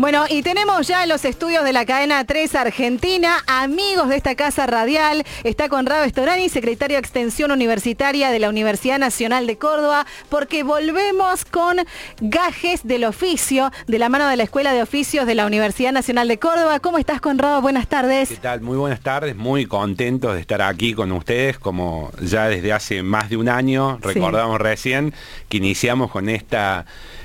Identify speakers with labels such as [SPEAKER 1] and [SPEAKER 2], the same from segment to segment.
[SPEAKER 1] Bueno, y tenemos ya en los estudios de la cadena 3 Argentina, amigos de esta casa radial. Está Conrado Storani, secretario de Extensión Universitaria de la Universidad Nacional de Córdoba, porque volvemos con Gajes del Oficio, de la mano de la Escuela de Oficios de la Universidad Nacional de Córdoba. ¿Cómo estás, Conrado? Buenas tardes.
[SPEAKER 2] ¿Qué tal? Muy buenas tardes, muy contentos de estar aquí con ustedes, como ya desde hace más de un año, recordamos recién, que iniciamos con esta...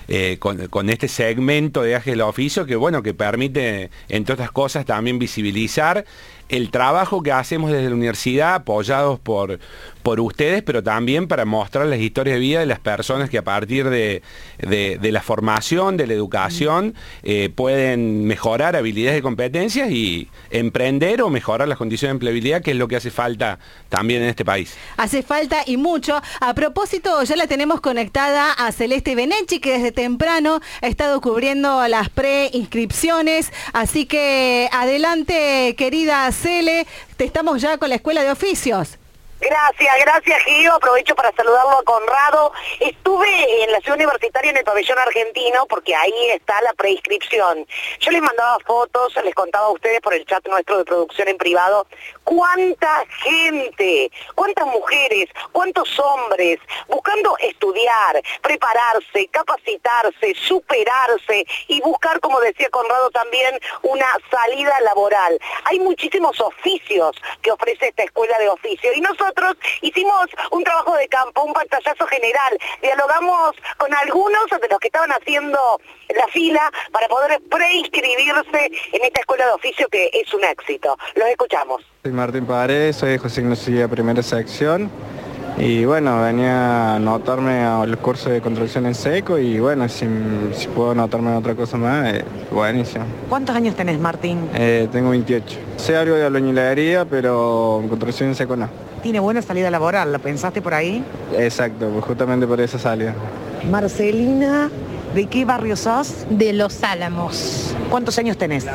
[SPEAKER 2] con este segmento de Gajes del Oficio que bueno, que permite, entre otras cosas, también visibilizar el trabajo que hacemos desde la universidad, apoyados por ustedes, pero también para mostrar las historias de vida de las personas que a partir de la formación, de la educación, pueden mejorar habilidades y competencias y emprender o mejorar las condiciones de empleabilidad, que es lo que hace falta también en este país.
[SPEAKER 1] Hace falta y mucho. A propósito, ya la tenemos conectada a Celeste Benecchi, que desde temprano ha estado cubriendo las preinscripciones, así que adelante, querida Cele, estamos ya con la Escuela de Oficios.
[SPEAKER 3] Gracias, Gio. Aprovecho para saludarlo a Conrado. Estuve en la ciudad universitaria en el pabellón argentino porque ahí está la preinscripción. Yo les mandaba fotos, les contaba a ustedes por el chat nuestro de producción en privado, cuánta gente, cuántas mujeres, cuántos hombres, buscando estudiar, prepararse, capacitarse, superarse y buscar, como decía Conrado también, una salida laboral. Hay muchísimos oficios que ofrece esta escuela de oficio y nosotros hicimos un trabajo de campo, un pantallazo general, dialogamos con algunos de los que estaban haciendo la fila para poder preinscribirse en esta escuela de oficio que es un éxito. Los escuchamos.
[SPEAKER 4] Soy Martín Paredes, soy de José Ignacio primera sección y bueno, venía a anotarme al curso de construcción en seco y bueno, si puedo anotarme en otra cosa más, buenísimo.
[SPEAKER 3] ¿Cuántos años tenés, Martín?
[SPEAKER 4] Tengo 28. Sé algo de albañilería, pero construcción en seco no.
[SPEAKER 3] Tiene buena salida laboral, ¿la pensaste por ahí?
[SPEAKER 4] Exacto, pues justamente por esa salida.
[SPEAKER 3] Marcelina, ¿de qué barrio sos?
[SPEAKER 5] De Los Álamos.
[SPEAKER 3] ¿Cuántos años tenés?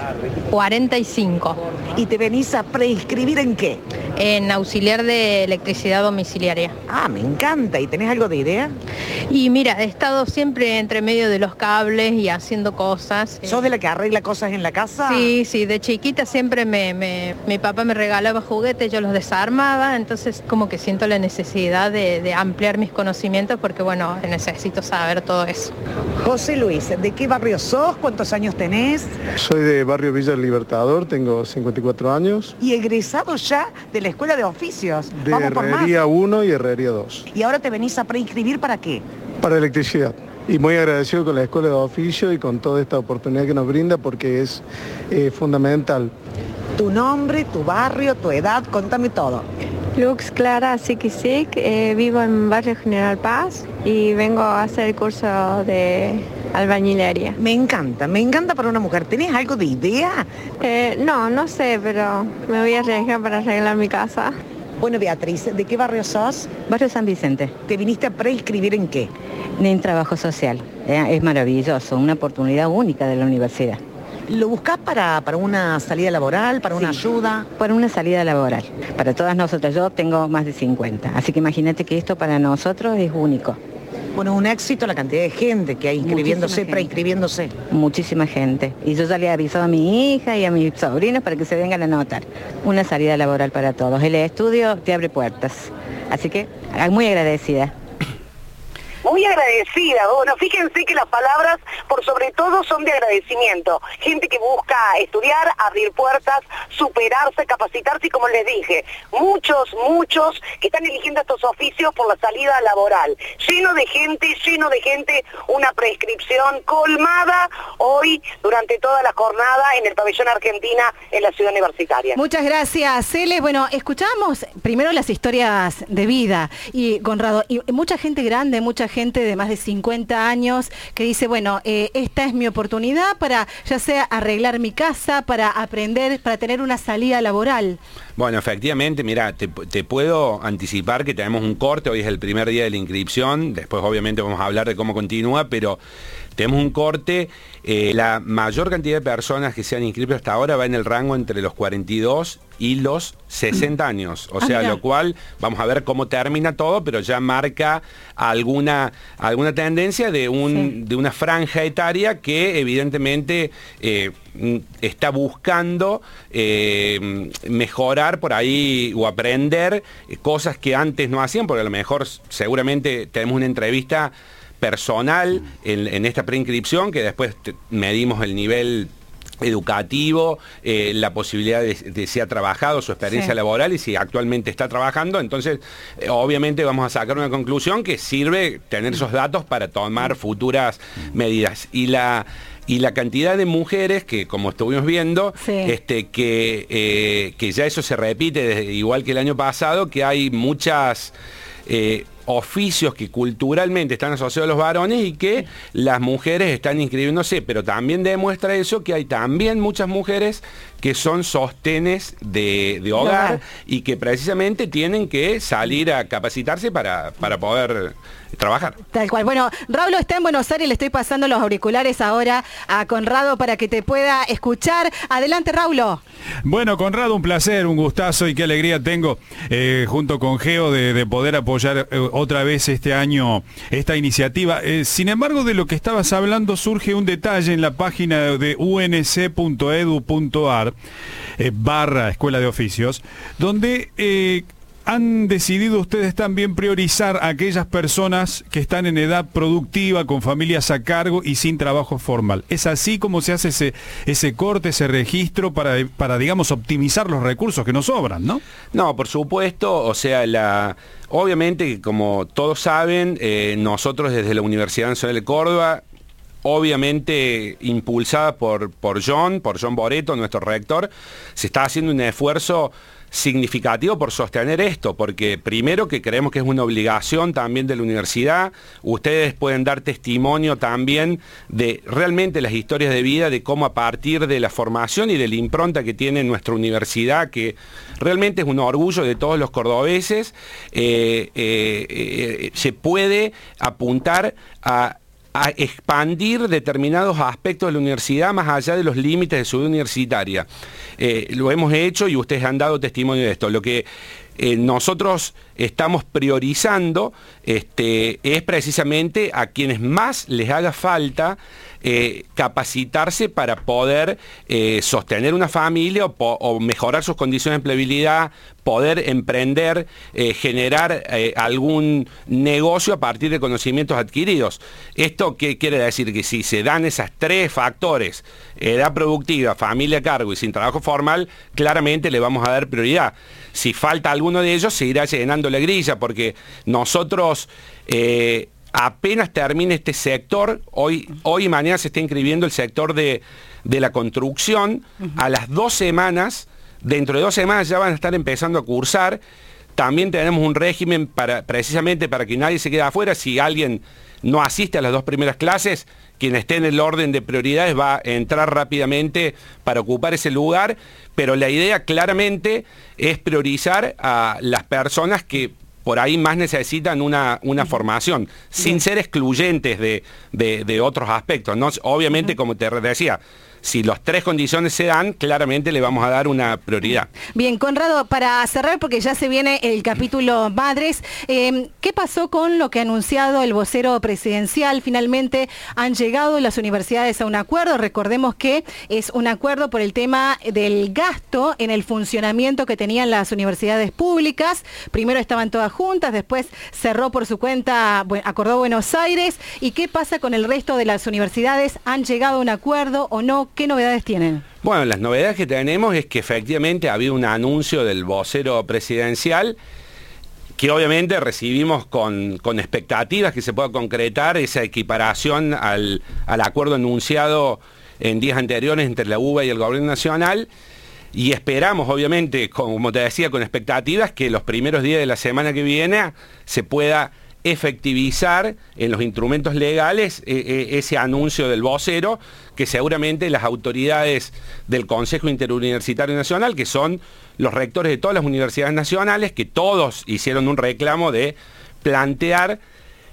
[SPEAKER 5] 45.
[SPEAKER 3] ¿Y te venís a preinscribir en qué?
[SPEAKER 5] En auxiliar de electricidad domiciliaria.
[SPEAKER 3] Ah, me encanta. ¿Y tenés algo de idea?
[SPEAKER 5] Y mira, he estado siempre entre medio de los cables y haciendo cosas.
[SPEAKER 3] ¿Sos de la que arregla cosas en la casa?
[SPEAKER 5] Sí, de chiquita siempre mi papá me regalaba juguetes, yo los desarmaba, entonces como que siento la necesidad de ampliar mis conocimientos porque bueno, necesito saber todo eso.
[SPEAKER 3] José Luis, ¿de qué barrio sos? ¿Cuántos años tenés?
[SPEAKER 6] Soy de barrio Villa del Libertador, tengo 54 años.
[SPEAKER 3] ¿Y egresado ya de la Escuela de Oficios?
[SPEAKER 6] De Herrería 1 y Herrería 2.
[SPEAKER 3] ¿Y ahora te venís a preinscribir para qué?
[SPEAKER 6] Para electricidad. Y muy agradecido con la Escuela de Oficio y con toda esta oportunidad que nos brinda porque es fundamental.
[SPEAKER 3] Tu nombre, tu barrio, tu edad, contame todo.
[SPEAKER 7] Lux Clara Sikisik, vivo en barrio General Paz y vengo a hacer el curso de albañilería.
[SPEAKER 3] Me encanta para una mujer. ¿Tenés algo de idea?
[SPEAKER 7] No sé, pero me voy a arriesgar para arreglar mi casa.
[SPEAKER 3] Bueno, Beatriz, ¿de qué barrio sos?
[SPEAKER 8] Barrio San Vicente.
[SPEAKER 3] ¿Te viniste a preinscribir en qué?
[SPEAKER 8] En trabajo social. Es maravilloso, una oportunidad única de la universidad.
[SPEAKER 3] ¿Lo buscás para una salida laboral, para una ayuda?
[SPEAKER 8] Para una salida laboral. Para todas nosotras, yo tengo más de 50, así que imagínate que esto para nosotros es único.
[SPEAKER 3] Bueno, un éxito la cantidad de gente que hay inscribiéndose, preinscribiéndose.
[SPEAKER 8] Muchísima gente. Y yo ya le he avisado a mi hija y a mis sobrinos para que se vengan a anotar. Una salida laboral para todos. El estudio te abre puertas. Así que, muy agradecida.
[SPEAKER 3] Muy agradecida. Bueno, fíjense que las palabras, por sobre todo, son de agradecimiento. Gente que busca estudiar, abrir puertas, superarse, capacitarse y, como les dije, muchos que están eligiendo estos oficios por la salida laboral. Lleno de gente, una preinscripción colmada hoy durante toda la jornada en el pabellón Argentina en la ciudad universitaria.
[SPEAKER 1] Muchas gracias, Cele. Bueno, escuchamos primero las historias de vida y Conrado, y mucha gente grande, mucha gente de más de 50 años que dice, bueno, esta es mi oportunidad para ya sea arreglar mi casa, para aprender, para tener una salida laboral.
[SPEAKER 2] Bueno, efectivamente, mira, te puedo anticipar que tenemos un corte, hoy es el primer día de la inscripción, después obviamente vamos a hablar de cómo continúa, pero tenemos un corte, la mayor cantidad de personas que se han inscrito hasta ahora va en el rango entre los 42 y los 60 años, o sea, lo cual vamos a ver cómo termina todo, pero ya marca alguna tendencia de una franja etaria que evidentemente está buscando mejorar por ahí o aprender cosas que antes no hacían, porque a lo mejor seguramente tenemos una entrevista personal en esta preinscripción que después medimos el nivel educativo, la posibilidad de si ha trabajado, su experiencia laboral y si actualmente está trabajando. Entonces, obviamente vamos a sacar una conclusión que sirve tener esos datos para tomar futuras medidas. Y la cantidad de mujeres que, como estuvimos viendo, que ya eso se repite igual que el año pasado, que hay muchas oficios que culturalmente están asociados a los varones y que las mujeres están inscribiéndose, pero también demuestra eso que hay también muchas mujeres que son sostenes de hogar y que precisamente tienen que salir a capacitarse para poder trabajar.
[SPEAKER 1] Tal cual. Bueno, Raúl está en Buenos Aires, le estoy pasando los auriculares ahora a Conrado para que te pueda escuchar. Adelante, Raúl.
[SPEAKER 9] Bueno, Conrado, un placer, un gustazo y qué alegría tengo junto con Geo de poder apoyar otra vez este año esta iniciativa. Sin embargo, de lo que estabas hablando surge un detalle en la página de unc.edu.ar / Escuela de Oficios, donde han decidido ustedes también priorizar a aquellas personas que están en edad productiva, con familias a cargo y sin trabajo formal. ¿Es así como se hace ese corte, ese registro para digamos, optimizar los recursos que nos sobran, no? No,
[SPEAKER 2] por supuesto, o sea, obviamente, como todos saben, nosotros desde la Universidad Nacional de Córdoba, obviamente impulsada por John Boreto, nuestro rector, se está haciendo un esfuerzo significativo por sostener esto, porque primero que creemos que es una obligación también de la universidad. Ustedes pueden dar testimonio también de realmente las historias de vida, de cómo a partir de la formación y de la impronta que tiene nuestra universidad, que realmente es un orgullo de todos los cordobeses, se puede apuntar a expandir determinados aspectos de la universidad más allá de los límites de su vida universitaria. Lo hemos hecho y ustedes han dado testimonio de esto. Lo que nosotros estamos priorizando es precisamente a quienes más les haga falta capacitarse para poder sostener una familia o mejorar sus condiciones de empleabilidad, poder emprender, generar algún negocio a partir de conocimientos adquiridos. ¿Esto qué quiere decir? Que si se dan esos tres factores, edad productiva, familia a cargo y sin trabajo formal, claramente le vamos a dar prioridad. Si falta alguno de ellos, se irá llenando la grilla, porque nosotros apenas termine este sector, hoy y mañana se está inscribiendo el sector de la construcción. A las 2 semanas, dentro de 2 semanas ya van a estar empezando a cursar. También tenemos un régimen precisamente para que nadie se quede afuera. Si alguien no asiste a las 2 primeras clases, quien esté en el orden de prioridades va a entrar rápidamente para ocupar ese lugar, pero la idea claramente es priorizar a las personas que por ahí más necesitan una formación, sin ser excluyentes de otros aspectos, ¿no? Obviamente, como te decía, si las 3 condiciones se dan, claramente le vamos a dar una prioridad. Bien, Conrado, para cerrar, porque ya se viene el capítulo Madres, ¿qué pasó con lo que ha anunciado el vocero presidencial? Finalmente han llegado las universidades a un acuerdo. Recordemos que es un acuerdo por el tema del gasto en el funcionamiento que tenían las universidades públicas. Primero estaban todas juntas, después cerró por su cuenta, acordó Buenos Aires. ¿Y qué pasa con el resto de las universidades? ¿Han llegado a un acuerdo o no? ¿Qué novedades tienen? Bueno, las novedades que tenemos es que efectivamente ha habido un anuncio del vocero presidencial que obviamente recibimos con expectativas que se pueda concretar esa equiparación al acuerdo anunciado en días anteriores entre la UBA y el Gobierno Nacional, y esperamos obviamente, como te decía, con expectativas que los primeros días de la semana que viene se pueda efectivizar en los instrumentos legales ese anuncio del vocero, que seguramente las autoridades del Consejo Interuniversitario Nacional, que son los rectores de todas las universidades nacionales, que todos hicieron un reclamo de plantear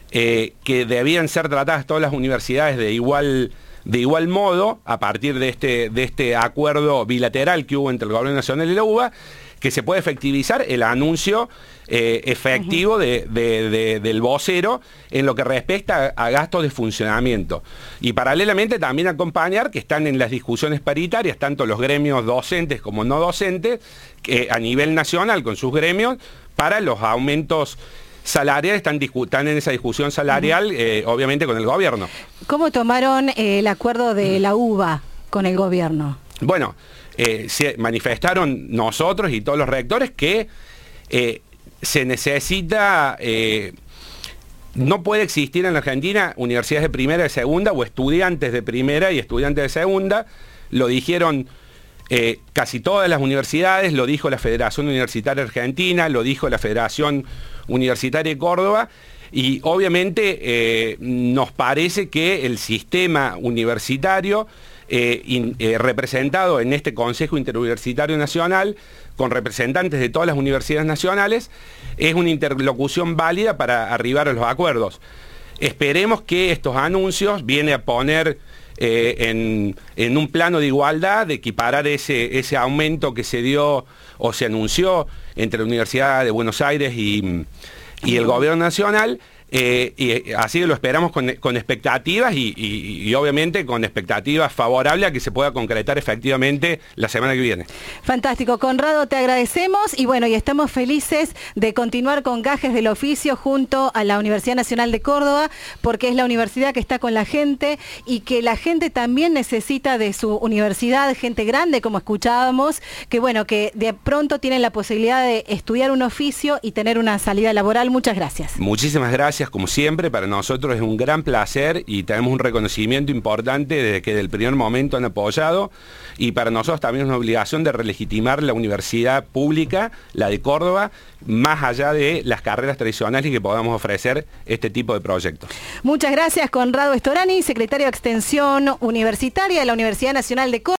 [SPEAKER 2] que debían ser tratadas todas las universidades de igual modo, a partir de este acuerdo bilateral que hubo entre el Gobierno Nacional y la UBA, que se puede efectivizar el anuncio efectivo del vocero en lo que respecta a gastos de funcionamiento. Y paralelamente también acompañar que están en las discusiones paritarias, tanto los gremios docentes como no docentes, a nivel nacional con sus gremios, para los aumentos salariales, están en esa discusión salarial, obviamente con el gobierno. ¿Cómo tomaron el acuerdo de la UBA con el gobierno? Bueno, se manifestaron nosotros y todos los rectores que se necesita, no puede existir en la Argentina universidades de primera y de segunda o estudiantes de primera y estudiantes de segunda. Lo dijeron casi todas las universidades, lo dijo la Federación Universitaria Argentina, lo dijo la Federación Universitaria de Córdoba, y obviamente nos parece que el sistema universitario representado en este Consejo Interuniversitario Nacional, con representantes de todas las universidades nacionales, es una interlocución válida para arribar a los acuerdos. Esperemos que estos anuncios vienen a poner en un plano de igualdad, de equiparar ese aumento que se dio o se anunció entre la Universidad de Buenos Aires y el Gobierno Nacional. Y así lo esperamos con expectativas y obviamente con expectativas favorables a que se pueda concretar efectivamente la semana que viene. Fantástico, Conrado, te agradecemos y bueno, y estamos felices de continuar con Gajes del Oficio junto a la Universidad Nacional de Córdoba, porque es la universidad que está con la gente y que la gente también necesita de su universidad, gente grande como escuchábamos, que bueno, que de pronto tienen la posibilidad de estudiar un oficio y tener una salida laboral. Muchas gracias. Muchísimas gracias. Como siempre, para nosotros es un gran placer y tenemos un reconocimiento importante desde que del primer momento han apoyado, y para nosotros también es una obligación de relegitimar la universidad pública, la de Córdoba, más allá de las carreras tradicionales, y que podamos ofrecer este tipo de proyectos. Muchas gracias, Conrado Storani, secretario de Extensión Universitaria de la Universidad Nacional de Córdoba.